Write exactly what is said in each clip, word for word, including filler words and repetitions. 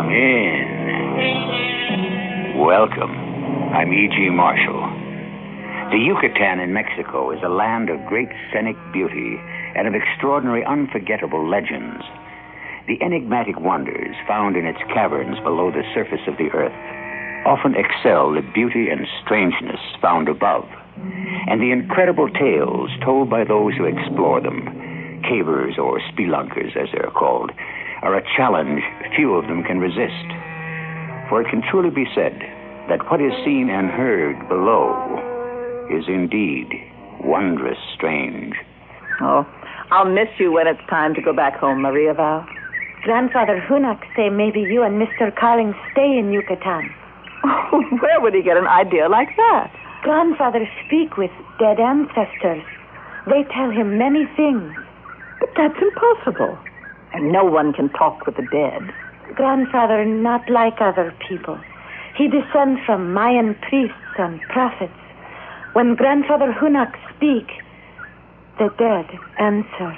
In. Welcome. I'm E G. Marshall. The Yucatan in Mexico is a land of great scenic beauty and of extraordinary, unforgettable legends. The enigmatic wonders found in its caverns below the surface of the earth often excel the beauty and strangeness found above. And the incredible tales told by those who explore them, cavers or spelunkers as they're called, are a challenge few of them can resist. For it can truly be said that what is seen and heard below is indeed wondrous strange. Oh, I'll miss you when it's time to go back home, Maria Val. Grandfather Hunak say maybe you and Mister Carling stay in Yucatan. Where would he get an idea like that? Grandfather speak with dead ancestors. They tell him many things. But that's impossible. And no one can talk with the dead. Grandfather not like other people. He descends from Mayan priests and prophets. When Grandfather Hunak speak, the dead answer.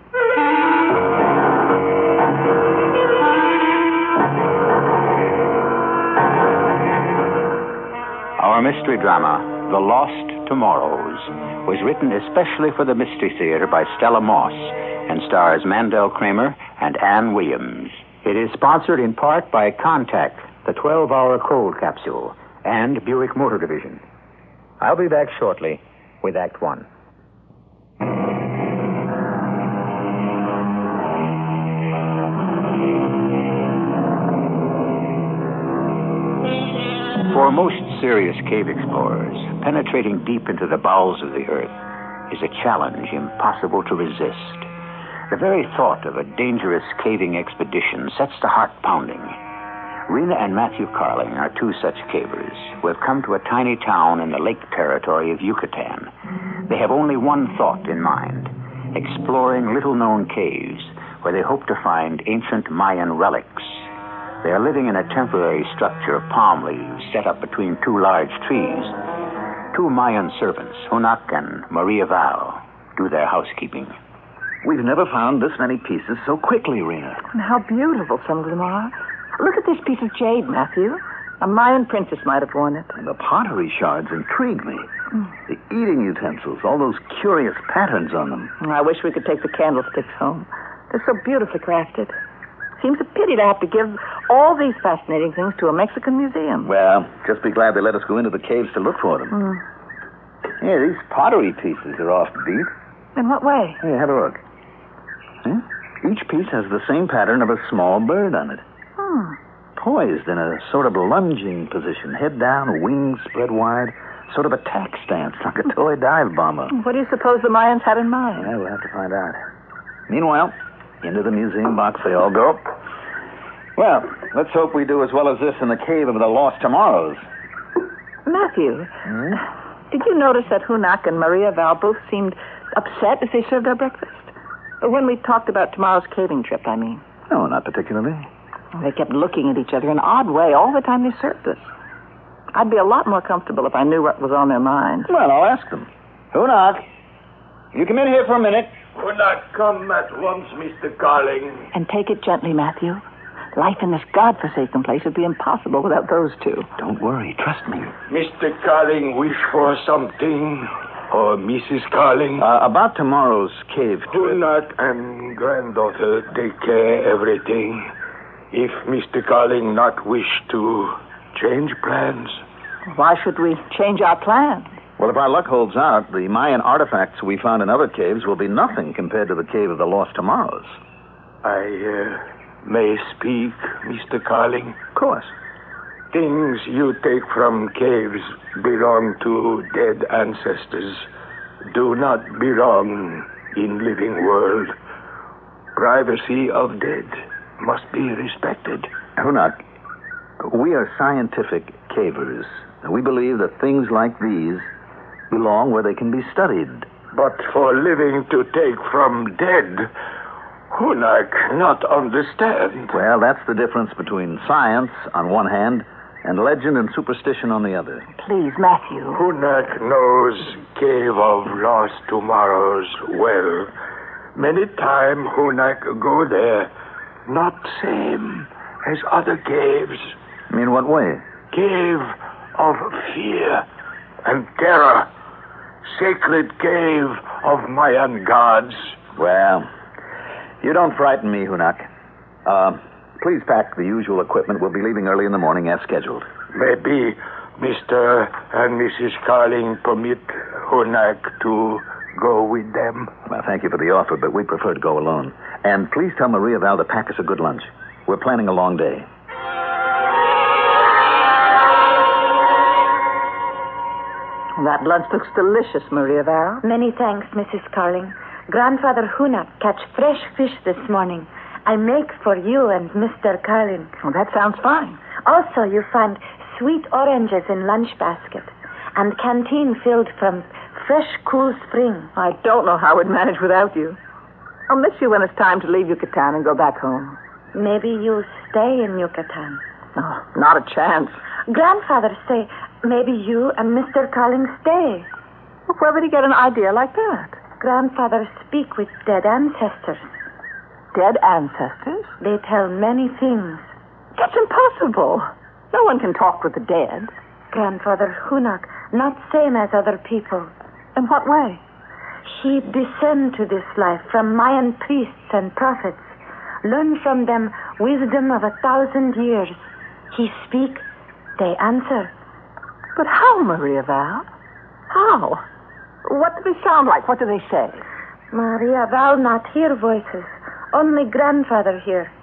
Our mystery drama, The Lost Tomorrows, was written especially for the Mystery Theater by Stella Moss and stars Mandel Kramer and Ann Williams. It is sponsored in part by Contact, the twelve-hour cold capsule, and Buick Motor Division. I'll be back shortly with Act One. For most serious cave explorers, penetrating deep into the bowels of the earth is a challenge impossible to resist. The very thought of a dangerous caving expedition sets the heart pounding. Rena and Matthew Carling are two such cavers who have come to a tiny town in the lake territory of Yucatan. They have only one thought in mind, exploring little-known caves where they hope to find ancient Mayan relics. They are living in a temporary structure of palm leaves set up between two large trees. Two Mayan servants, Hunak and Maria Val, do their housekeeping. We've never found this many pieces so quickly, Rena. And how beautiful some of them are. Look at this piece of jade, Matthew. A Mayan princess might have worn it. And the pottery shards intrigue me. Mm. The eating utensils, all those curious patterns on them. I wish we could take the candlesticks home. They're so beautifully crafted. Seems a pity to have to give all these fascinating things to a Mexican museum. Well, just be glad they let us go into the caves to look for them. Mm. Yeah, these pottery pieces are offbeat. In what way? Here, have a look. Hmm? Each piece has the same pattern of a small bird on it. Hmm. Poised in a sort of lunging position, head down, wings spread wide, sort of a tack stance, like a toy dive bomber. What do you suppose the Mayans had in mind? Yeah, we'll have to find out. Meanwhile, into the museum box they all go. Well, let's hope we do as well as this in the Cave of the Lost Tomorrows. Matthew, Hmm? did you notice that Hunak and Maria Val both seemed upset as they served our breakfast? When we talked about tomorrow's caving trip, I mean. No, not particularly. They kept looking at each other in an odd way all the time they served us. I'd be a lot more comfortable if I knew what was on their minds. Well, I'll ask them. Hunak, you come in here for a minute. Hunak, come at once, Mister Carling. And take it gently, Matthew. Life in this godforsaken place would be impossible without those two. Don't worry. Trust me. Mister Carling wish for something? Or Missus Carling? Uh, about tomorrow's cave trip. Hunak and granddaughter take care everything. If Mister Carling not wish to change plans. Why should we change our plans? Well, if our luck holds out, the Mayan artifacts we found in other caves will be nothing compared to the Cave of the Lost Tomorrows. I uh, may speak, Mister Carling? Of course. Things you take from caves belong to dead ancestors. Do not belong in living world. Privacy of dead must be respected. Hunak, we are scientific cavers. We believe that things like these belong where they can be studied. But for living to take from dead, Hunak not understand. Well, that's the difference between science on one hand and legend and superstition on the other. Please, Matthew. Hunak knows Cave of Lost Tomorrows well. Many time Hunak go there, not same, as other caves. In what way? Cave of fear and terror. Sacred cave of Mayan gods. Well, you don't frighten me, Hunak. Uh, please pack the usual equipment. We'll be leaving early in the morning as scheduled. Maybe Mister and Missus Carling permit Hunak to go with them. Well, thank you for the offer, but we prefer to go alone. And please tell Maria Val to pack us a good lunch. We're planning a long day. That lunch looks delicious, Maria Val. Many thanks, Missus Carling. Grandfather Hunak catch fresh fish this morning. I make for you and Mister Carling. Well, that sounds fine. Also, you find sweet oranges in lunch basket and canteen filled from fresh, cool spring. I don't know how we'd manage without you. I'll miss you when it's time to leave Yucatan and go back home. Maybe you'll stay in Yucatan. Oh, not a chance. Grandfather say maybe you and Mister Carling stay. Well, where would he get an idea like that? Grandfather speak with dead ancestors. Dead ancestors? They tell many things. That's impossible. No one can talk with the dead. Grandfather Hunak, not same as other people. In what way? He descend to this life from Mayan priests and prophets. Learn from them wisdom of a thousand years. He speak, they answer. But how, Maria Val? How? What do they sound like? What do they say? Maria Val not hear voices. Only grandfather hear.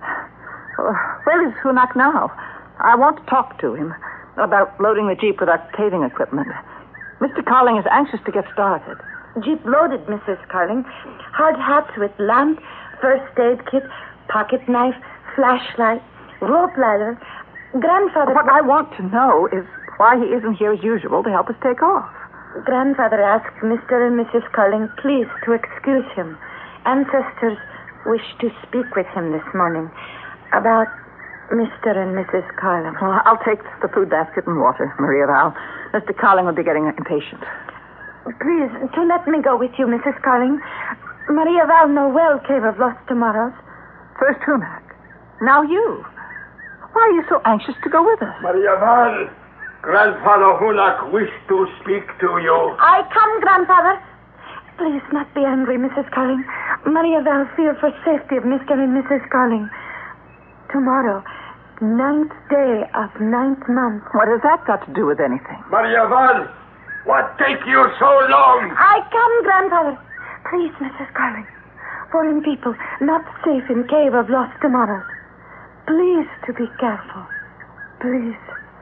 Uh, where is Hunak now? I want to talk to him about loading the Jeep with our caving equipment. Mister Carling is anxious to get started. Jeep loaded, Missus Carling. Hard hats with lamp, first aid kit, pocket knife, flashlight, rope ladder. Grandfather... What I want to know is why he isn't here as usual to help us take off. Grandfather asked Mister and Missus Carling please to excuse him. Ancestors wish to speak with him this morning about Mister and Missus Carling. Well, I'll take the food basket and water, Maria Val. Mister Carling will be getting impatient. Please, to let me go with you, Missus Carling. Maria Val know well Cave of Lost Tomorrows. First Hunak. Now you. Why are you so anxious to go with us? Maria Val, Grandfather Hunak wish to speak to you. I come, Grandfather. Please, not be angry, Missus Carling. Maria Val fear for safety of Mister and Missus Carling. Tomorrow, ninth day of ninth month. What has that got to do with anything? Maria Val, what take you so long? I come, Grandfather. Please, Missus Carling. Foreign people not safe in Cave of Lost Tomorrows. Please to be careful. Please.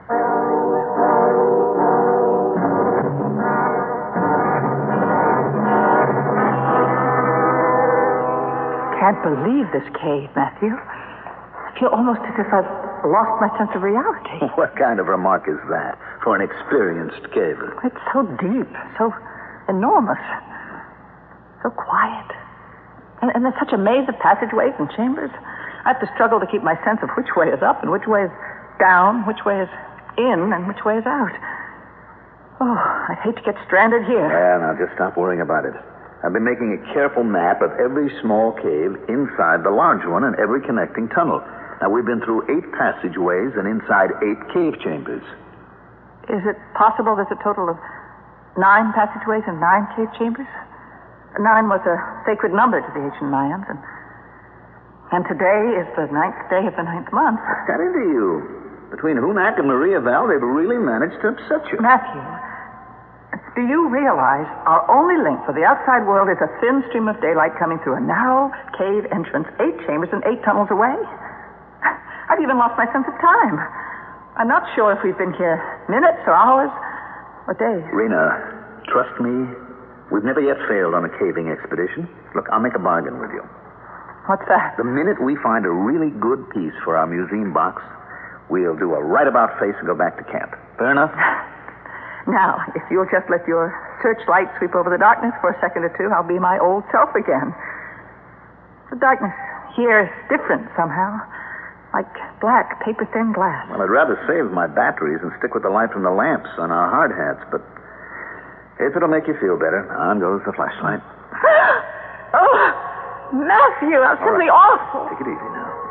Can't believe this cave, Matthew. I feel almost as if I've lost my sense of reality. What kind of remark is that for an experienced caver? It's so deep, so enormous, so quiet. And, and there's such a maze of passageways and chambers. I have to struggle to keep my sense of which way is up and which way is down, which way is in and which way is out. Oh, I hate to get stranded here. Well, now just stop worrying about it. I've been making a careful map of every small cave inside the large one and every connecting tunnel. Now, we've been through eight passageways and inside eight cave chambers. Is it possible there's a total of nine passageways and nine cave chambers? Nine was a sacred number to the ancient Mayans, and, and today is the ninth day of the ninth month. What's got into you? Between Hunak and Maria Val, they've really managed to upset you. Matthew, do you realize our only link for the outside world is a thin stream of daylight coming through a narrow cave entrance, eight chambers and eight tunnels away? I've even lost my sense of time. I'm not sure if we've been here minutes or hours or days. Rena, trust me, we've never yet failed on a caving expedition. Look, I'll make a bargain with you. What's that? The minute we find a really good piece for our museum box, we'll do a right-about face and go back to camp. Fair enough? Now, if you'll just let your searchlight sweep over the darkness for a second or two, I'll be my old self again. The darkness here is different somehow. Like black, paper-thin glass. Well, I'd rather save my batteries and stick with the light from the lamps on our hard hats, but if it'll make you feel better, on goes the flashlight. Oh, Matthew, that's simply right. awful. Take it easy now.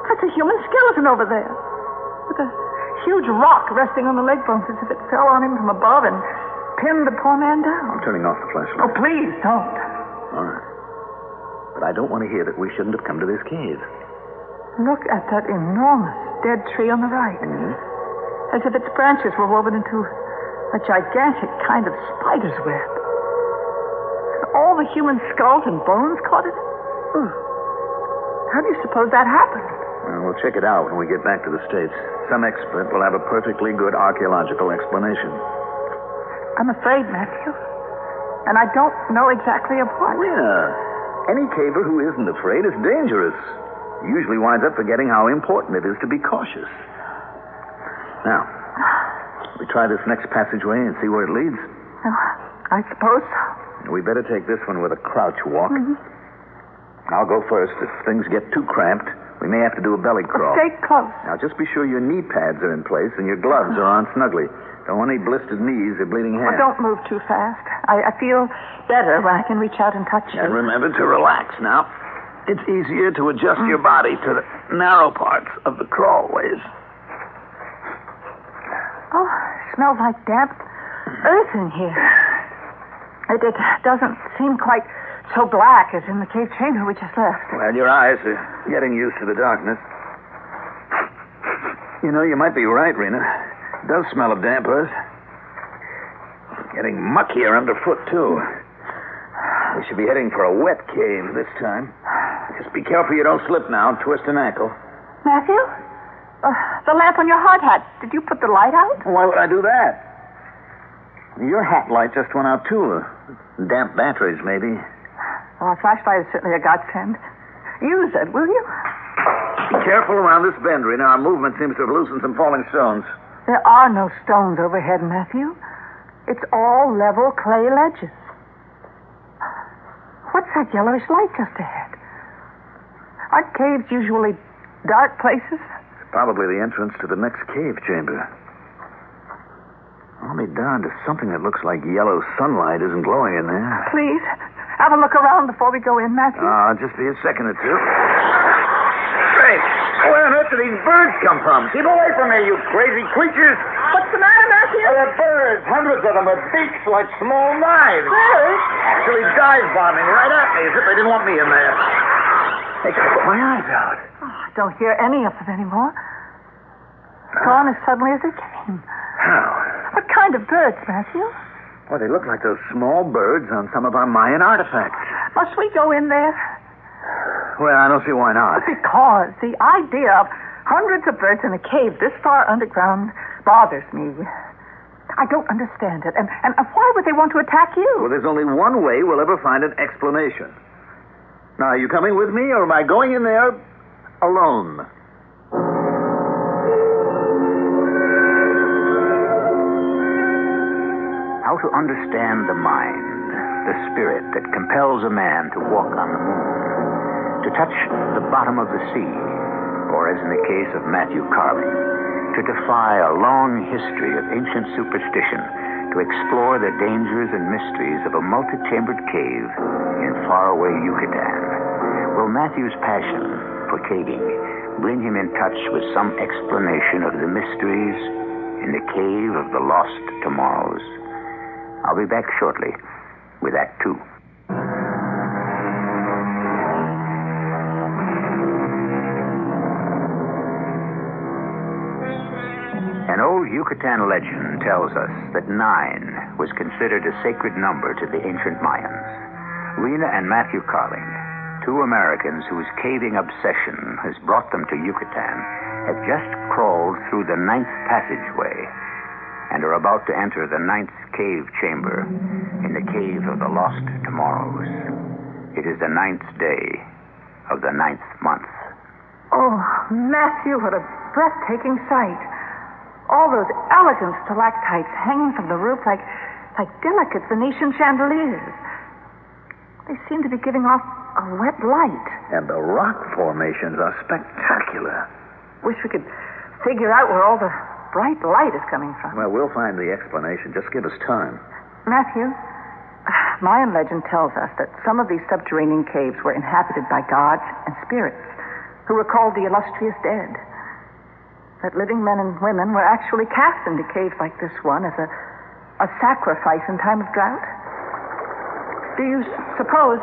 That's a human skeleton over there. With a huge rock resting on the leg bones as if it fell on him from above and pinned the poor man down. I'm turning off the flashlight. Oh, please don't. All right. But I don't want to hear that we shouldn't have come to this cave. Look at that enormous dead tree on the right. Mm-hmm. As if its branches were woven into a gigantic kind of spider's web. And all the human skulls and bones caught in it. Ooh. How do you suppose that happened? Well, we'll check it out when we get back to the States. Some expert will have a perfectly good archaeological explanation. I'm afraid, Matthew. And I don't know exactly of what. Yeah. Any caver who isn't afraid is dangerous. He usually winds up forgetting how important it is to be cautious. Now, we try this next passageway and see where it leads. Oh, I suppose so. We better take this one with a crouch walk. Mm-hmm. I'll go first. If things get too cramped, we may have to do a belly crawl. Stay close. Now, just be sure your knee pads are in place and your gloves are on snugly. Don't want any blistered knees or bleeding hands. Oh, don't move too fast. I, I feel better when I can reach out and touch you. And remember to relax now. It's easier to adjust mm. your body to the narrow parts of the crawlways. Oh, it smells like damp earth in here. It, it doesn't seem quite so black as in the cave chamber we just left. Well, your eyes are getting used to the darkness. You know, you might be right, Rena. It does smell of damp earth. Getting muckier underfoot, too. We should be heading for a wet cave this time. Just be careful you don't slip now and twist an ankle. Matthew? Uh, the lamp on your hard hat. Did you put the light out? Why would I do that? Your hat light just went out, too. Damp batteries, maybe. Well, a flashlight is certainly a godsend. Use it, will you? Be careful around this bend, Rena. Our movement seems to have loosened some falling stones. There are no stones overhead, Matthew. It's all level clay ledges. What's that yellowish light just ahead? Aren't caves usually dark places? It's probably the entrance to the next cave chamber. I'll be darned if something that looks like yellow sunlight isn't glowing in there. Please, have a look around before we go in, Matthew. Ah, uh, just be a second or two. Hey, where on earth do these birds come from? Keep away from me, you crazy creatures. What's the matter, Matthew? Oh, they're birds, hundreds of them with beaks like small knives. Birds? Actually dive bombing right at me as if they didn't want me in there. Hey, put my eyes out. Oh, I don't hear any of them anymore. Gone as suddenly as they came. How? What kind of birds, Matthew? Well, they look like those small birds on some of our Mayan artifacts. Must we go in there? Well, I don't see why not. Because the idea of hundreds of birds in a cave this far underground bothers me. I don't understand it. And, and why would they want to attack you? Well, there's only one way we'll ever find an explanation. Now, are you coming with me, or am I going in there alone? How to understand the mind, the spirit that compels a man to walk on the moon, to touch the bottom of the sea, or as in the case of Matthew Carling, to defy a long history of ancient superstition, to explore the dangers and mysteries of a multi-chambered cave in faraway Yucatan. Will Matthew's passion for caving bring him in touch with some explanation of the mysteries in the cave of the lost tomorrows? I'll be back shortly with Act Two. An old Yucatan legend tells us that nine was considered a sacred number to the ancient Mayans. Rena and Matthew Carling, two Americans whose caving obsession has brought them to Yucatan, have just crawled through the ninth passageway and are about to enter the ninth cave chamber in the cave of the lost tomorrows. It is the ninth day of the ninth month. Oh, Matthew, what a breathtaking sight. All those elegant stalactites hanging from the roof like, like delicate Venetian chandeliers. They seem to be giving off a wet light. And the rock formations are spectacular. Wish we could figure out where all the bright light is coming from. Well, we'll find the explanation. Just give us time. Matthew, Mayan legend tells us that some of these subterranean caves were inhabited by gods and spirits. who were called the illustrious dead. That living men and women were actually cast into caves like this one as a, a sacrifice in time of drought. Do you s- suppose...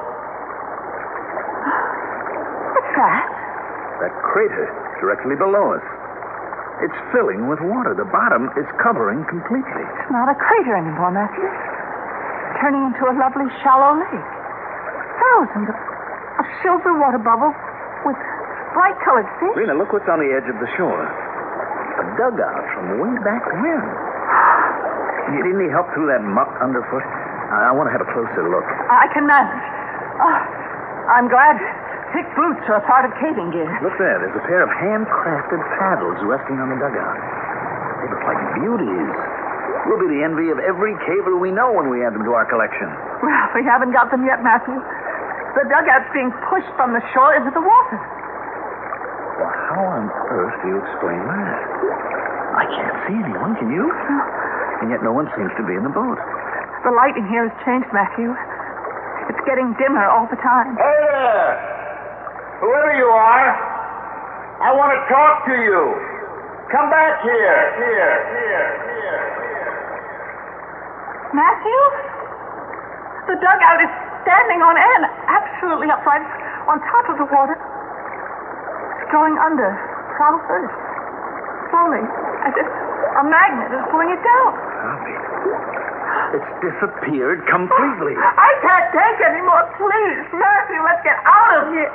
What's that? That crater directly below us. It's filling with water. The bottom is covering completely. It's not a crater anymore, Matthew. It's turning into a lovely shallow lake. Thousands of, of silver water bubbles with bright-colored fish. Rena, look what's on the edge of the shore. A dugout from way back when. You need any help through that muck underfoot? I, I want to have a closer look. I can manage. Oh, I'm glad thick boots are a part of caving gear. Look there. There's a pair of handcrafted paddles resting on the dugout. They look like beauties. We'll be the envy of every caver we know when we add them to our collection. Well, we haven't got them yet, Matthew. The dugout's being pushed from the shore into the water. Well, how on earth do you explain that? I can't see anyone, can you? And yet no one seems to be in the boat. The lighting here has changed, Matthew. It's getting dimmer all the time. Hey there! Whoever you are, I want to talk to you. Come back here. Here, here, here, here. Matthew? The dugout is standing on end, absolutely upright, on top of the water. It's going under, prow first. Slowly, as if a magnet is pulling it down. Tommy, it's disappeared completely. I can't take any more, please. Matthew, let's get out of here.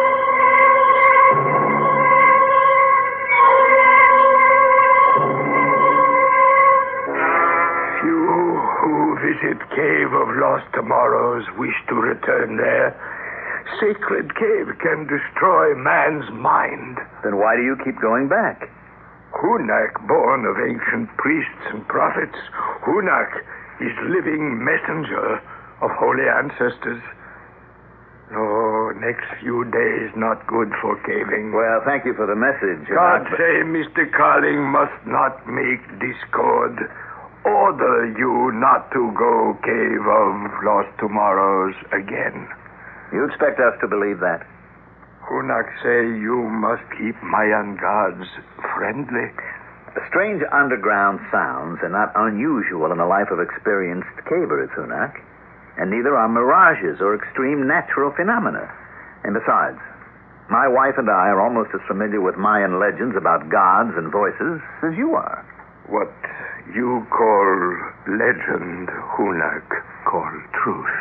Few who visit Cave of Lost Tomorrows wish to return there. Sacred cave can destroy man's mind. Then why do you keep going back? Hunak, born of ancient priests and prophets. Hunak is living messenger of holy ancestors. No, next few days not good for caving. Well, thank you for the message. God But- say Mister Carling must not make discord. Order you not to go Cave of Lost Tomorrows again. You expect us to believe that? Hunak say you must keep Mayan gods friendly. Strange underground sounds are not unusual in the life of experienced cavers, Hunak. And neither are mirages or extreme natural phenomena. And besides, my wife and I are almost as familiar with Mayan legends about gods and voices as you are. What you call legend, Hunak call truth.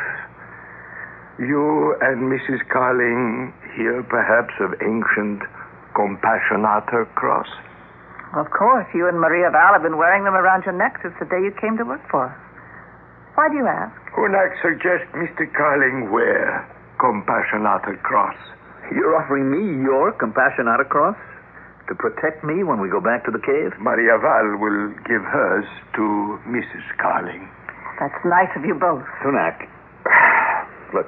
You and Missus Carling hear perhaps of ancient Compassionator cross? Of course, you and Maria Val have been wearing them around your neck since the day you came to work for us. Why do you ask? Hunak suggests Mister Carling wear Compassionator cross. You're offering me your Compassionata cross to protect me when we go back to the cave? Maria Val will give hers to Missus Carling. That's nice of you both. Hunak, look,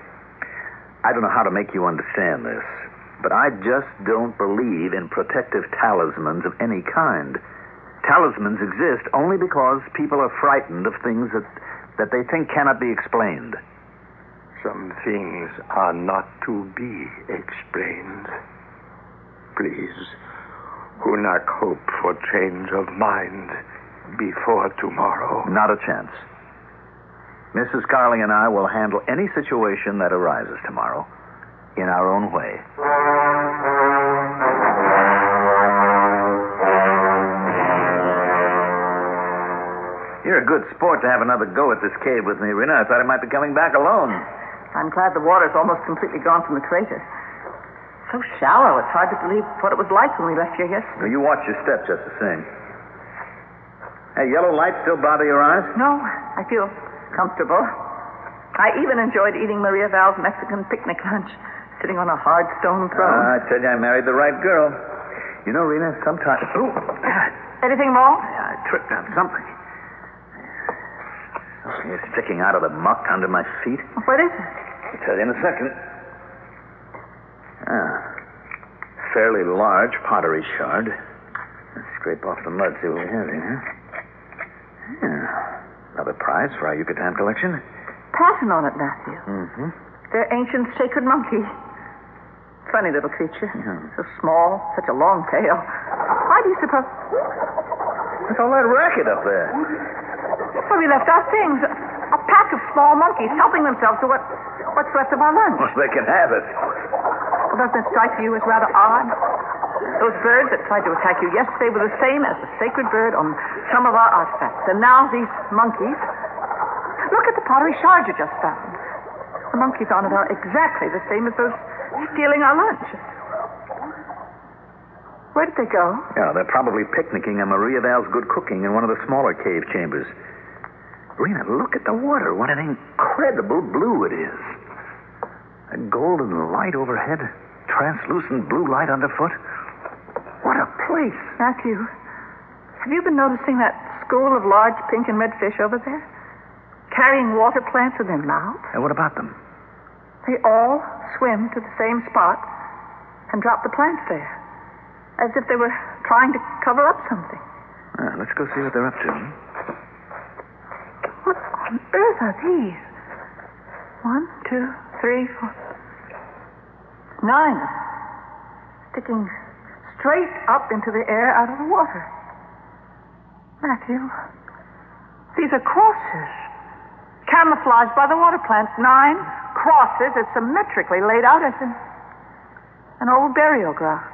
I don't know how to make you understand this, but I just don't believe in protective talismans of any kind. Talismans exist only because people are frightened of things that, that they think cannot be explained. Some things are not to be explained. Please, Hunak hope for change of mind before tomorrow. Not a chance. Missus Carling and I will handle any situation that arises tomorrow in our own way. You're a good sport to have another go at this cave with me, Rena. I thought I might be coming back alone. I'm glad the water's almost completely gone from the crater. So shallow, it's hard to believe what it was like when we left here yesterday. Now, you watch your step just the same. Hey, yellow light still bother your eyes? No, I feel comfortable. I even enjoyed eating Maria Val's Mexican picnic lunch, sitting on a hard stone throne. Uh, I tell you, I married the right girl. You know, Rena, sometimes... Oh, Anything wrong? I tripped on something. Something is sticking out of the muck under my feet. What is it? I'll tell you in a second. Ah, fairly large pottery shard. Let's scrape off the mud, see what we have here. Yeah. Another prize for our Yucatan collection. Patent on it, Matthew. Mm-hmm. Their ancient sacred monkey. Funny little creature. Yeah. So small, such a long tail. Why do you suppose... What's all that racket up there? That's where we left our things. A pack of small monkeys helping themselves to what, what's left of our lunch. Well, they can have it. Well, doesn't it strike you as rather odd? Those birds that tried to attack you yesterday were the same as the sacred bird on some of our artifacts. And now these monkeys... Look at the pottery shards you just found. The monkeys on it are exactly the same as those stealing our lunch. Where did they go? Yeah, they're probably picnicking at Maria Val's good cooking in one of the smaller cave chambers. Rena, look at the water. What an incredible blue it is. A golden light overhead, translucent blue light underfoot. What a place. Matthew, have you been noticing that school of large pink and red fish over there? Carrying water plants in their mouths? And what about them? They all swim to the same spot and drop the plants there, as if they were trying to cover up something. Ah, let's go see what they're up to. What on earth are these? One, two, three, four... Nine. Sticking straight up into the air out of the water. Matthew, these are crosses. Camouflaged by the water plants. Nine crosses as symmetrically laid out as in an old burial ground.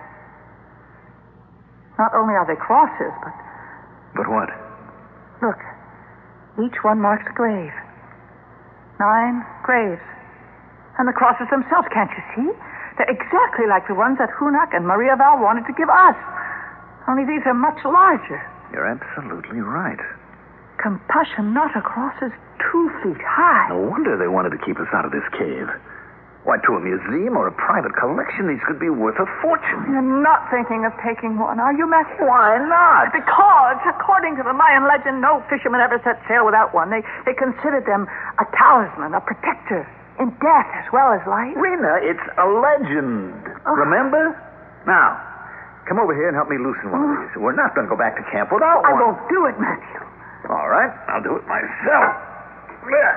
Not only are they crosses, but... But what? Look, each one marks a grave. Nine graves. And the crosses themselves, can't you see? They're exactly like the ones that Hunak and Maria Val wanted to give us. Only these are much larger. You're absolutely right. Compassionata crosses two feet high. No wonder they wanted to keep us out of this cave. Why, to a museum or a private collection, these could be worth a fortune. You're not thinking of taking one, are you, Matthew? Why not? Because, according to the Mayan legend, no fisherman ever set sail without one. They, they considered them a talisman, a protector, in death as well as life. Rena, it's a legend. Oh. Remember? Now, come over here and help me loosen one of these. We're not going to go back to camp without I one. won't do it, Matthew. All right, I'll do it myself. There.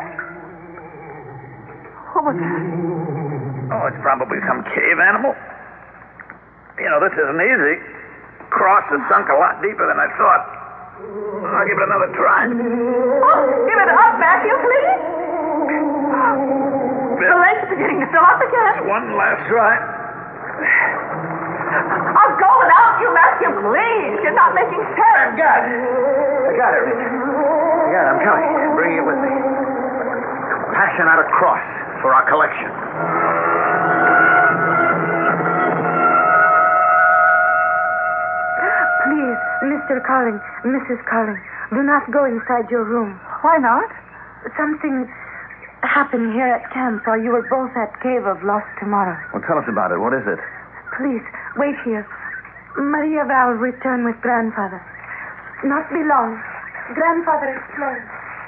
What was that? Oh, it's probably some cave animal. You know, this isn't easy. Cross has sunk a lot deeper than I thought. I'll give it another try. Oh, give it up, Matthew, please. The lake's beginning to fill up again. One last try. I'll go without you, Matthew, please. You're not making sense. I got it. I got it, Rita. I got it. I'm coming. I'm bringing it with me. Passion out of cross for our collection. Please, Mister Carling, Missus Carling, do not go inside your room. Why not? Something happened here at camp while you were both at Cave of Lost Tomorrow. Well, tell us about it. What is it? Please, wait here. Maria Val returned with grandfather. Not be long. Grandfather explained.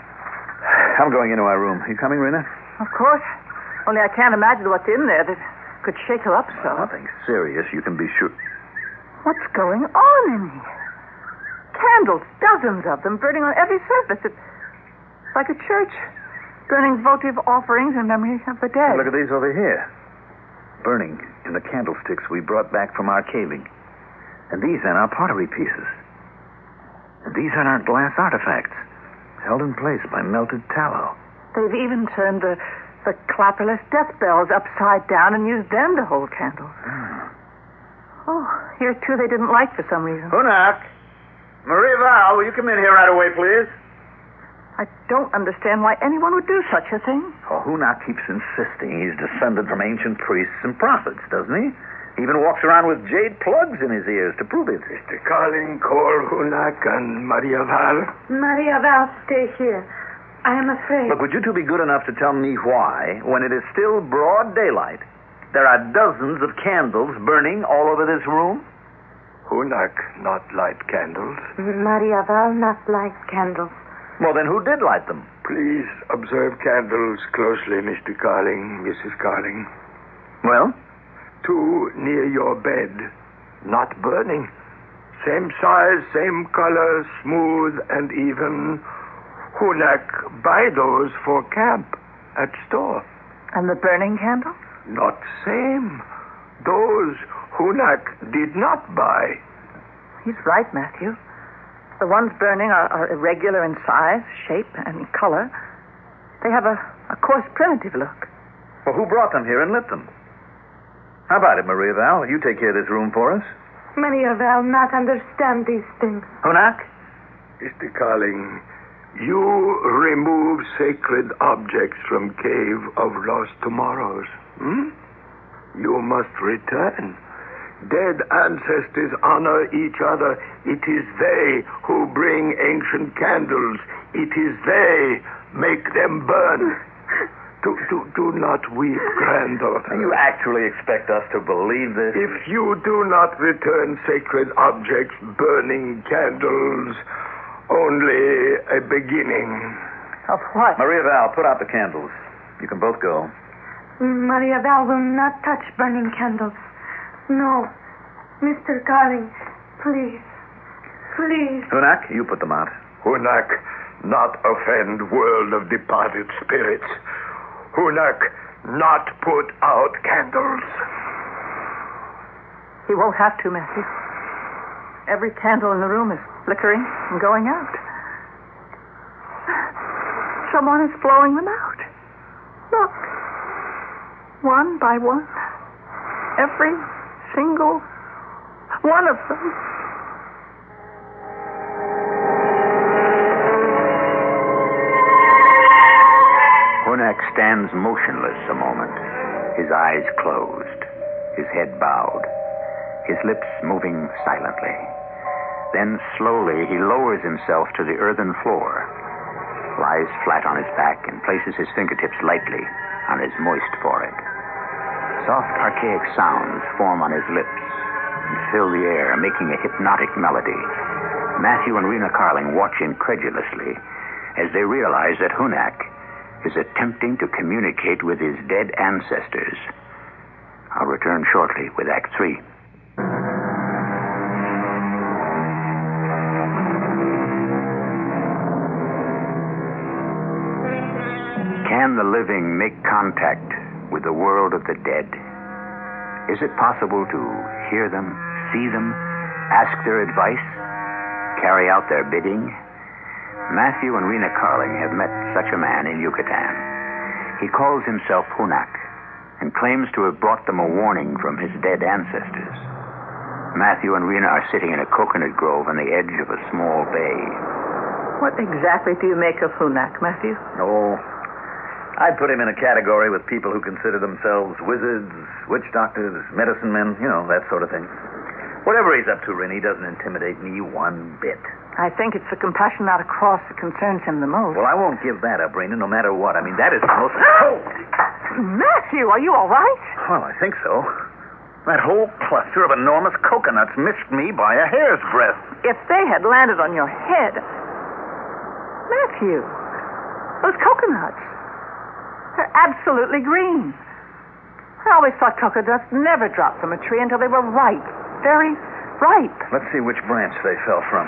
I'm going into my room. You coming, Rena? Of course. Only I can't imagine what's in there that could shake her up so. Nothing serious, you can be sure. What's going on in here? Candles, dozens of them, burning on every surface. It's like a church, burning votive offerings in memory of the dead. Look at these over here. Burning in the candlesticks we brought back from our caving. And these then are pottery pieces. And these are our glass artifacts, held in place by melted tallow. They've even turned the, the clapperless death bells upside down and used them to hold candles. Ah. Oh, here, too, they didn't like for some reason. Hunak! Maria Val, will you come in here right away, please? I don't understand why anyone would do such a thing. Oh, Hunak keeps insisting he's descended from ancient priests and prophets, doesn't he? He even walks around with jade plugs in his ears to prove it. Mister Carling, call Hunak and Maria Val. Maria Val, stay here. I am afraid. Look, would you two be good enough to tell me why, when it is still broad daylight, there are dozens of candles burning all over this room? Hunak not light candles. Maria Val not light candles. Well, then who did light them? Please observe candles closely, Mister Carling, Missus Carling. Well? Two near your bed, not burning. Same size, same color, smooth and even. Hunak buy those for camp at store. And the burning candle? Not same. Those Hunak did not buy. He's right, Matthew. The ones burning are, are irregular in size, shape, and color. They have a, a coarse, primitive look. Well, who brought them here and lit them? How about it, Maria Val? You take care of this room for us. Maria Val not understand these things. Hunak? Mister Carling, you remove sacred objects from Cave of Lost Tomorrows. Hmm? You must return. Dead ancestors honor each other. It is they who bring ancient candles. It is they make them burn. Do, do, do not weep, granddaughter. You actually expect us to believe this? If you do not return sacred objects, burning candles, only a beginning. Of what? Maria Val, put out the candles. You can both go. Maria Val will not touch burning candles. No. Mister Carling, please. Please. Hunak, you put them out. Hunak, not offend world of departed spirits. Hunak, not put out candles. He won't have to, Matthew. Every candle in the room is flickering and going out. Someone is blowing them out. Look. One by one. Every single one of them. Hunak stands motionless a moment, his eyes closed, his head bowed, his lips moving silently. Then slowly he lowers himself to the earthen floor, lies flat on his back, and places his fingertips lightly on his moist forehead. Soft, archaic sounds form on his lips and fill the air, making a hypnotic melody. Matthew and Rena Carling watch incredulously as they realize that Hunak is attempting to communicate with his dead ancestors. I'll return shortly with Act Three. Can the living make contact with the world of the dead? Is it possible to hear them, see them, ask their advice, carry out their bidding? Matthew and Rena Carling have met such a man in Yucatan. He calls himself Hunak and claims to have brought them a warning from his dead ancestors. Matthew and Rena are sitting in a coconut grove on the edge of a small bay. What exactly do you make of Hunak, Matthew? Oh, I'd put him in a category with people who consider themselves wizards, witch doctors, medicine men, you know, that sort of thing. Whatever he's up to, Ren, he doesn't intimidate me one bit. I think it's the compassion not a cross that concerns him the most. Well, I won't give that up, Rena, no matter what. I mean, that is the most... Oh! Matthew, are you all right? Well, I think so. That whole cluster of enormous coconuts missed me by a hair's breadth. If they had landed on your head... Matthew, those coconuts, they're absolutely green. I always thought coconuts never dropped from a tree until they were ripe. Very ripe. Let's see which branch they fell from.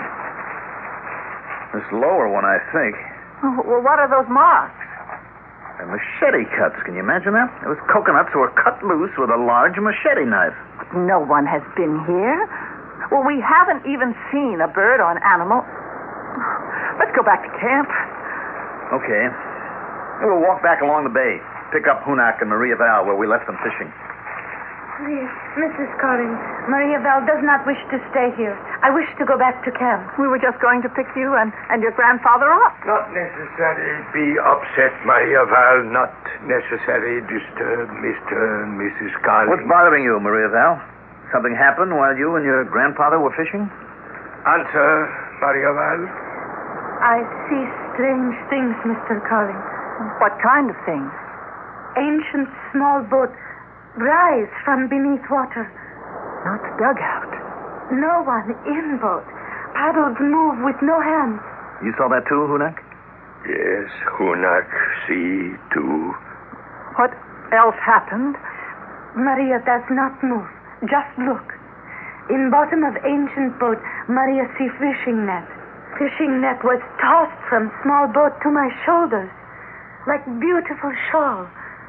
This lower one, I think. Oh, well, what are those marks? They're machete cuts. Can you imagine that? Those coconuts were cut loose with a large machete knife. No one has been here. Well, we haven't even seen a bird or an animal. Let's go back to camp. Okay. We'll walk back along the bay. Pick up Hunak and Maria Val where we left them fishing. Please, Missus Collins, Maria Val does not wish to stay here. I wish to go back to camp. We were just going to pick you and, and your grandfather up. Not necessary be upset, Maria Val. Not necessary disturb Mister and Missus Carling. What's bothering you, Maria Val? Something happened while you and your grandfather were fishing? Answer, Maria Val. I see strange things, Mister Collins. What kind of things? Ancient small boat rise from beneath water. Not dugout. No one in boat. Paddles move with no hands. You saw that too, Hunak? Yes, Hunak see too. What else happened? Maria does not move. Just look. In bottom of ancient boat, Maria see fishing net. Fishing net was tossed from small boat to my shoulders, like beautiful shawl.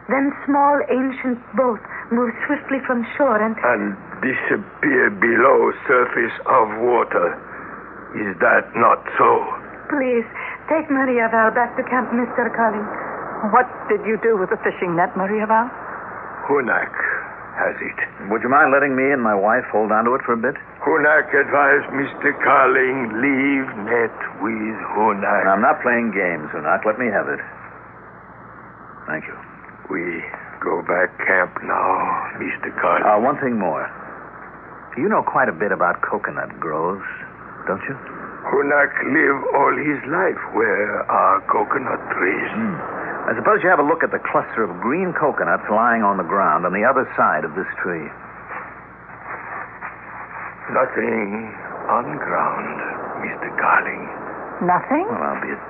Then small ancient boat moved swiftly from shore and... And disappear below surface of water. Is that not so? Please, take Maria Val back to camp, Mister Culling. What did you do with the fishing net, Maria Val? Hunak has it. Would you mind letting me and my wife hold onto it for a bit? Hunak advised Mister Carling leave net with Hunak. I'm not playing games, Hunak. Let me have it. Thank you. We go back camp now, Mister Carling. Uh, one thing more. You know quite a bit about coconut groves, don't you? Hunak lived all his life where are coconut trees. Hmm. I suppose you have a look at the cluster of green coconuts lying on the ground on the other side of this tree. Nothing on ground, Mister Carling. Nothing? Well, I'll be it.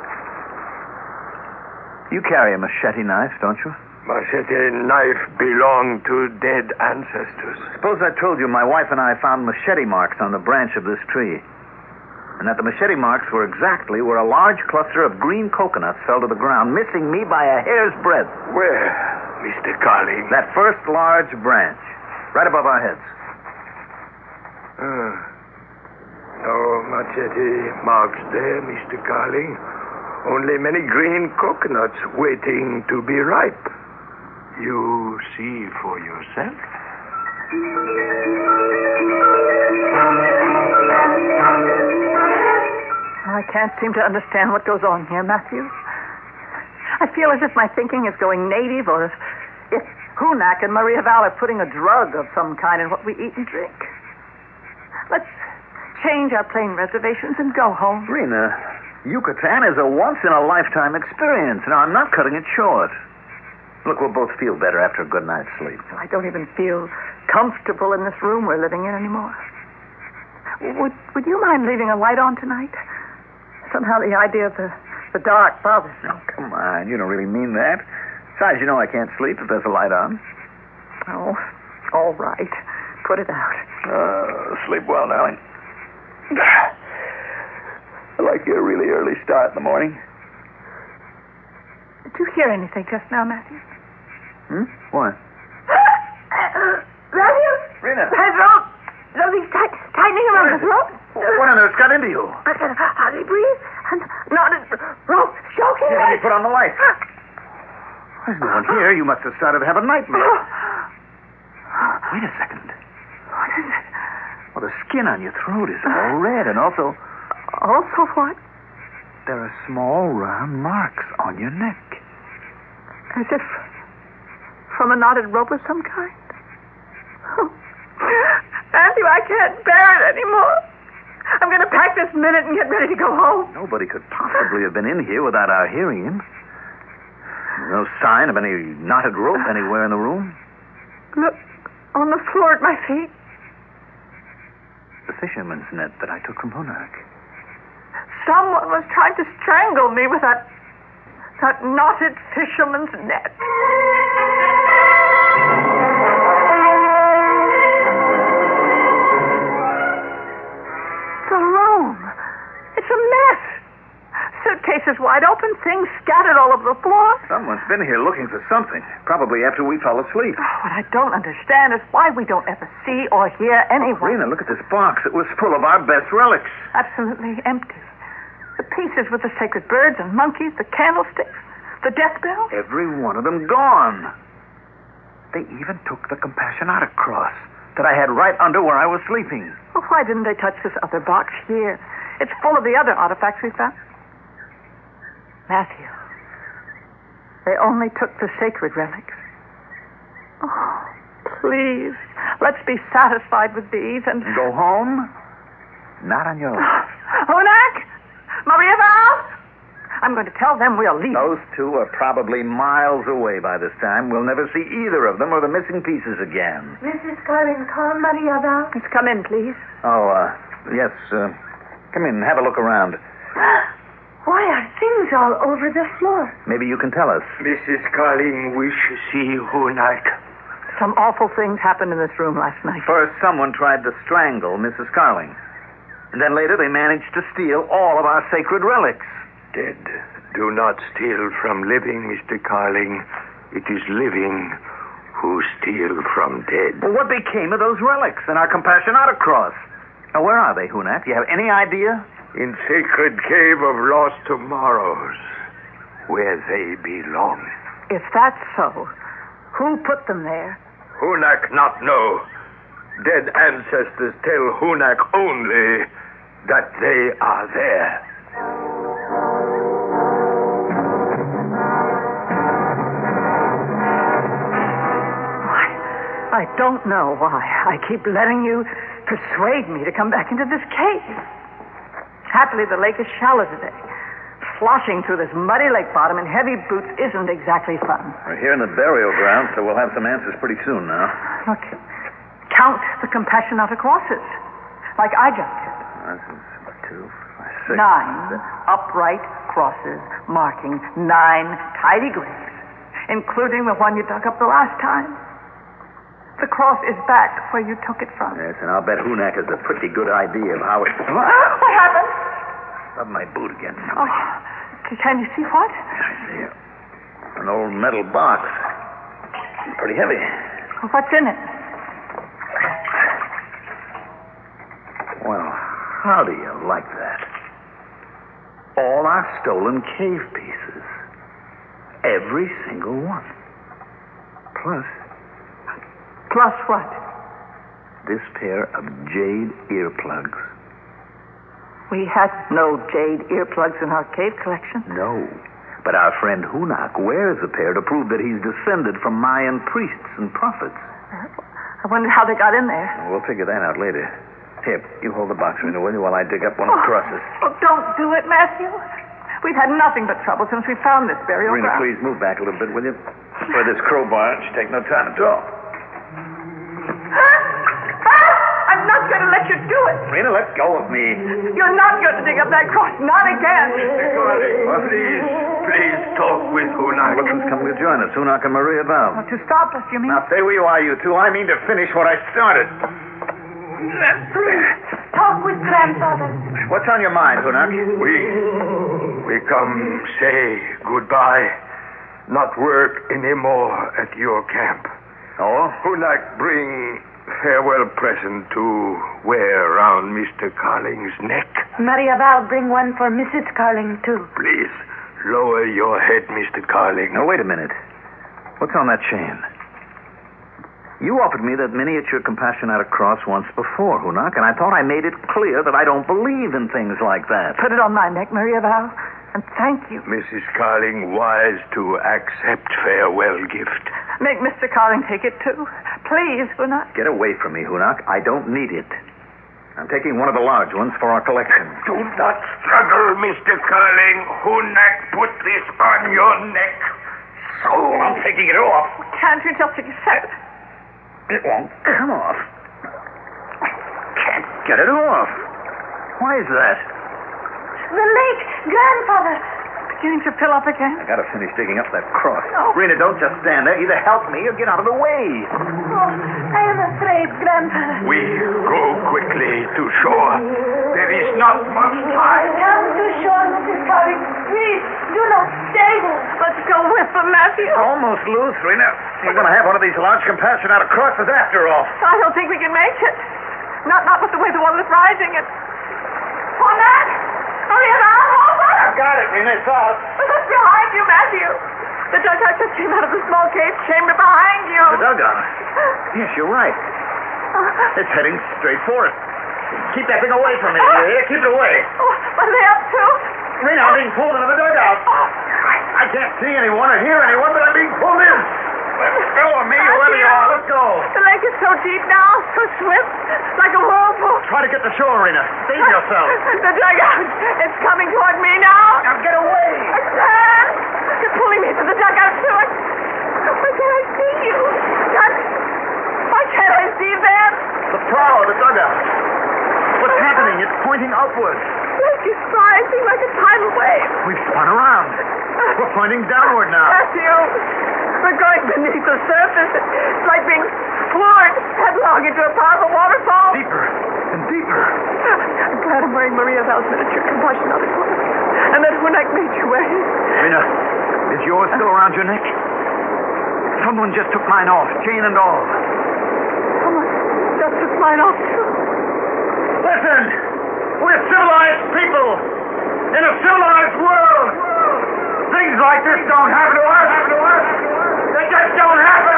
You carry a machete knife, don't you? Machete knife belonged to dead ancestors. Suppose I told you my wife and I found machete marks on the branch of this tree, and that the machete marks were exactly where a large cluster of green coconuts fell to the ground, missing me by a hair's breadth. Where, Mister Carling? That first large branch, right above our heads. Uh, no machete marks there, Mister Carling. Only many green coconuts waiting to be ripe. You see for yourself. I can't seem to understand what goes on here, Matthew. I feel as if my thinking is going native, or if, if Hunak and Maria Val are putting a drug of some kind in what we eat and drink. Let's change our plane reservations and go home. Rena, Yucatan is a once-in-a-lifetime experience. Now, I'm not cutting it short. Look, we'll both feel better after a good night's sleep. I don't even feel comfortable in this room we're living in anymore. Would, would you mind leaving a light on tonight? Somehow the idea of the, the dark bothers me. Oh, come on. You don't really mean that. Besides, you know I can't sleep if there's a light on. Oh, all right. Put it out. Uh, sleep well, darling. I like your really early start in the morning. Did you hear anything just now, Matthew? Hmm? What? Matthew? Rena. My throat. Something's tight, tightening around my throat. What on earth's got into you? I can hardly breathe. And not a rope choking Here, me. let me put on the light. There's no one here. You must have started to have a nightmare. Wait a second. What is it? Well, the skin on your throat is all red, and also Also what? there are small round marks on your neck. As if from a knotted rope of some kind. Oh. Matthew, I can't bear it anymore. I'm going to pack this minute and get ready to go home. Nobody could possibly have been in here without our hearing him. No sign of any knotted rope anywhere in the room. Look, on the floor at my feet. The fisherman's net that I took from Hunak. Someone was trying to strangle me with that, that knotted fisherman's net. The room. It's a mess. Suitcases wide open, things scattered all over the floor. Someone's been here looking for something, probably after we fell asleep. What I don't understand is why we don't ever see or hear anyone. Rena, look at this box. It was full of our best relics. Absolutely empty. The pieces with the sacred birds and monkeys, the candlesticks, the death bell. Every one of them gone. They even took the Compassionata cross that I had right under where I was sleeping. Well, why didn't they touch this other box here? It's full of the other artifacts we found. Matthew, they only took the sacred relics. Oh, please, let's be satisfied with these and... Go home? Not on your life. Hunak? Maria Val? I'm going to tell them we'll leave. Those two are probably miles away by this time. We'll never see either of them or the missing pieces again. Missus Carling, call Maria Val. Let's come in, please. Oh, uh, yes, uh, come in and have a look around. Why are things all over the floor? Maybe you can tell us. Missus Carling wish to see Hunak. Some awful things happened in this room last night. First, someone tried to strangle Missus Carling. And then later, they managed to steal all of our sacred relics. Dead do not steal from living, Mister Carling. It is living who steal from dead. Well, what became of those relics in our Compassionata cross? Now, where are they, Hunak? Do you have any idea? In sacred cave of lost tomorrows, where they belong. If that's so, who put them there? Hunak not know. Dead ancestors tell Hunak only that they are there. I don't know why I keep letting you persuade me to come back into this cave. Happily, the lake is shallow today. Sloshing through this muddy lake bottom in heavy boots isn't exactly fun. We're here in the burial ground, so we'll have some answers pretty soon now. Look, count the Compassionata crosses, like I just did. One, two, five, six. Nine upright crosses marking nine tidy graves, including the one you dug up the last time. The cross is back where you took it from. Yes, and I'll bet Hunak has a pretty good idea of how it... What happened? Rubbed my boot against something. Oh, can you see what? I see it. An old metal box. Pretty heavy. What's in it? Well, how do you like that? All our stolen cave pieces. Every single one. Plus... Plus what? This pair of jade earplugs. We had no jade earplugs in our cave collection. No. But our friend Hunak wears a pair to prove that he's descended from Mayan priests and prophets. I wonder how they got in there. Well, we'll figure that out later. Here, you hold the box, Rena, will you, while I dig up one of the crosses? Oh, don't do it, Matthew. We've had nothing but trouble since we found this burial Rena, ground. please move back a little bit, will you? For this crowbar, it should take no time at all. I'm not going to let you do it. Rena, let go of me. You're not going to dig up that cross. Not again. Mister Carling, please, please talk with Hunak. Look who's coming to join us, Hunak and Maria Val. Oh, to stop us, you mean? Now, stay where you are, you two. I mean to finish what I started. Please, talk with grandfather. What's on your mind, Hunak? We, we come say goodbye. Not work anymore at your camp. Oh? Hunak bring farewell present to wear around Mister Carling's neck. Maria Val bring one for Missus Carling, too. Please, lower your head, Mister Carling. Now, wait a minute. What's on that chain? You offered me that miniature Compassionata cross once before, Hunak, and I thought I made it clear that I don't believe in things like that. Put it on my neck, Maria Val, and thank you. Missus Carling wise to accept farewell gift. Make Mister Carling take it, too. Please, Hunak. Get away from me, Hunak. I don't need it. I'm taking one of the large ones for our collection. Do not struggle, Mister Carling. Hunak put this on your neck. So I'm taking it off. Can't you just accept it? It won't come off. Can't get it off. Why is that? The lake, grandfather. Beginning to fill up again. I gotta finish digging up that cross. Oh. Rena, don't just stand there. Either help me or get out of the way. Oh, I am afraid, grandfather. we go quickly to shore. There is not much time. Come to shore, Missus Carling. Please, do not stay there. Let's go with them, Matthew. Almost loose, Rena. You're gonna have one of these large Compassionata crosses after all. I don't think we can make it. Not not with the way the water's rising. And... Hunak! Maria Val, hold on! I've got it, Rena. It's out. Look behind you, Matthew. The dugout just came out of the small cave chamber behind you. The dugout. Yes, you're right. It's heading straight for us. Keep that thing away from me. You hear? Keep it away. Oh, what are they up to? Rena, I'm being pulled into the dugout. I can't see anyone or hear anyone, but I'm being pulled in. Let go of me, whoever you are. Let's go. The lake is so deep now, so swift, like a whirlpool. Try to get to shore, Rena. Save yourself. The dugout, it's coming toward me now. Now get away. I can't. You're pulling me to the dugout, too. Why can't I see you? Touch. Why can't I see them? The prow of the dugout. What's happening? It's pointing upward. The lake is rising like a tidal wave. We've spun around. We're pointing downward now. Matthew, we're going beneath the surface. It's like being floored headlong into a powerful waterfall. Deeper and deeper. I'm glad I'm wearing Maria Val's miniature Compassionata cross. And that Hunak made you wear it. Rena, is yours still around your neck? Someone just took mine off, chain and all. Someone just took mine off, too. Listen! We're civilized people in a civilized world. Things like this don't happen to us. They just don't happen.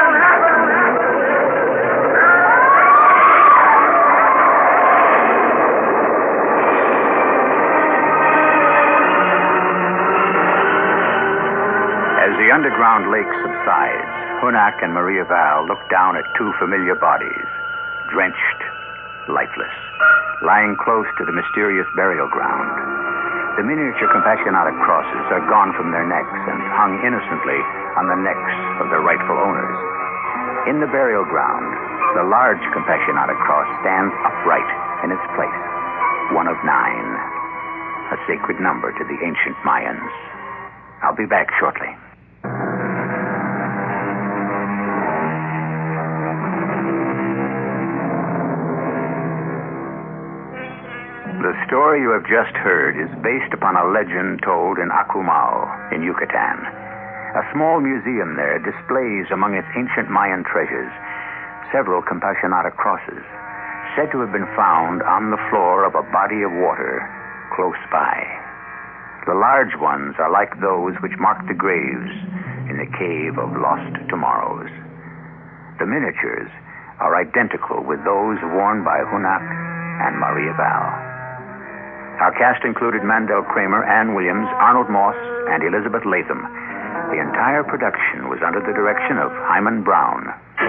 As the underground lake subsides, Hunak and Maria Val look down at two familiar bodies, drenched, lifeless, lying close to the mysterious burial ground. The miniature Compassionata crosses are gone from their necks and hung innocently on the necks of their rightful owners. In the burial ground, the large Compassionata cross stands upright in its place, one of nine, a sacred number to the ancient Mayans. I'll be back shortly. The story you have just heard is based upon a legend told in Akumal, in Yucatan. A small museum there displays among its ancient Mayan treasures several Compassionata crosses, said to have been found on the floor of a body of water close by. The large ones are like those which mark the graves in the Cave of Lost Tomorrows. The miniatures are identical with those worn by Hunak and Maria Val. Our cast included Mandel Kramer, Ann Williams, Arnold Moss, and Elizabeth Latham. The entire production was under the direction of Hyman Brown.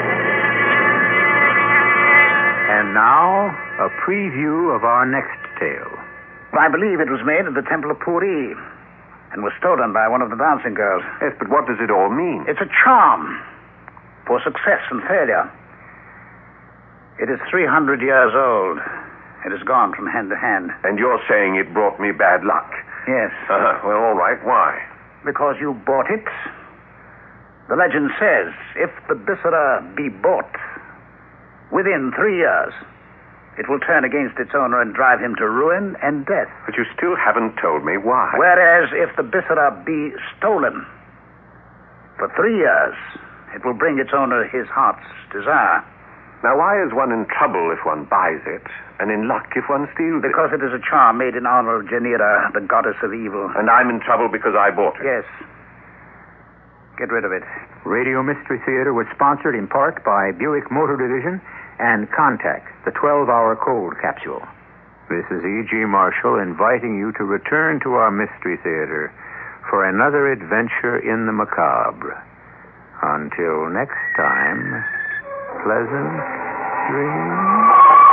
And now, a preview of our next tale. I believe it was made at the Temple of Puri and was stolen by one of the dancing girls. Yes, but what does it all mean? It's a charm for success and failure. It is three hundred years old. It has gone from hand to hand. And you're saying it brought me bad luck? Yes. Uh, well, all right. Why? Because you bought it. The legend says, if the Bissera be bought, within three years, it will turn against its owner and drive him to ruin and death. But you still haven't told me why. Whereas, if the Bissera be stolen, for three years, it will bring its owner his heart's desire. Now, why is one in trouble if one buys it, and in luck if one steals it? Because it is a charm made in honor of Janira, the goddess of evil. And I'm in trouble because I bought it? Yes. Get rid of it. Radio Mystery Theater was sponsored in part by Buick Motor Division and Contact, the twelve-hour cold capsule. This is E G. Marshall inviting you to return to our Mystery Theater for another adventure in the macabre. Until next time, pleasant dreams.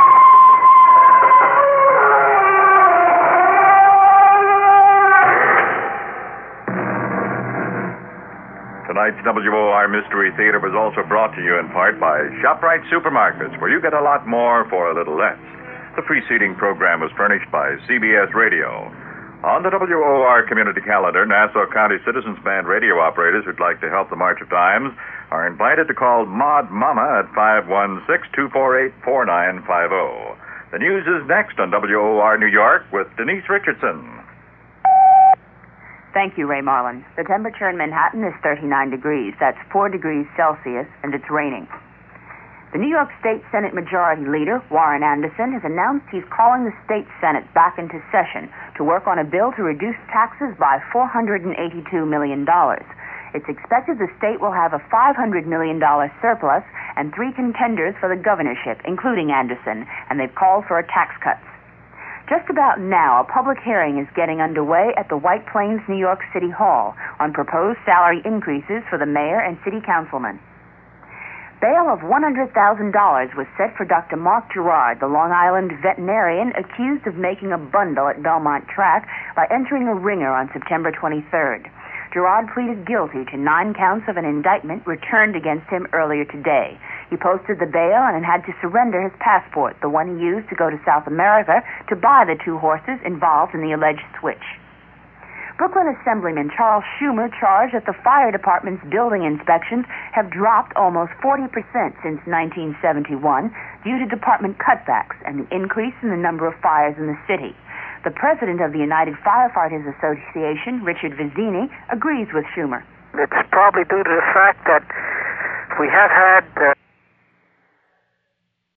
Tonight's W O R Mystery Theater was also brought to you in part by ShopRite Supermarkets, where you get a lot more for a little less. The preceding program was furnished by C B S Radio. On the W O R Community Calendar, Nassau County Citizens Band radio operators who'd like to help the March of Dimes are invited to call Maud Mama at five one six, two four eight, four nine five zero. The news is next on W O R New York with Denise Richardson. Thank you, Ray Marlin. The temperature in Manhattan is thirty-nine degrees. That's four degrees Celsius, and it's raining. The New York State Senate Majority Leader, Warren Anderson, has announced he's calling the state Senate back into session to work on a bill to reduce taxes by four hundred eighty-two million dollars. It's expected the state will have a five hundred million dollars surplus and three contenders for the governorship, including Anderson, and they've called for a tax cuts. Just about now, a public hearing is getting underway at the White Plains, New York City Hall on proposed salary increases for the mayor and city councilmen. Bail of one hundred thousand dollars was set for Doctor Mark Gerard, the Long Island veterinarian accused of making a bundle at Belmont Track by entering a ringer on September twenty-third. Gerard pleaded guilty to nine counts of an indictment returned against him earlier today. He posted the bail and had to surrender his passport, the one he used to go to South America to buy the two horses involved in the alleged switch. Brooklyn Assemblyman Charles Schumer charged that the fire department's building inspections have dropped almost forty percent since nineteen seventy-one due to department cutbacks and the increase in the number of fires in the city. The president of the United Firefighters Association, Richard Vizzini, agrees with Schumer. It's probably due to the fact that We have had... Uh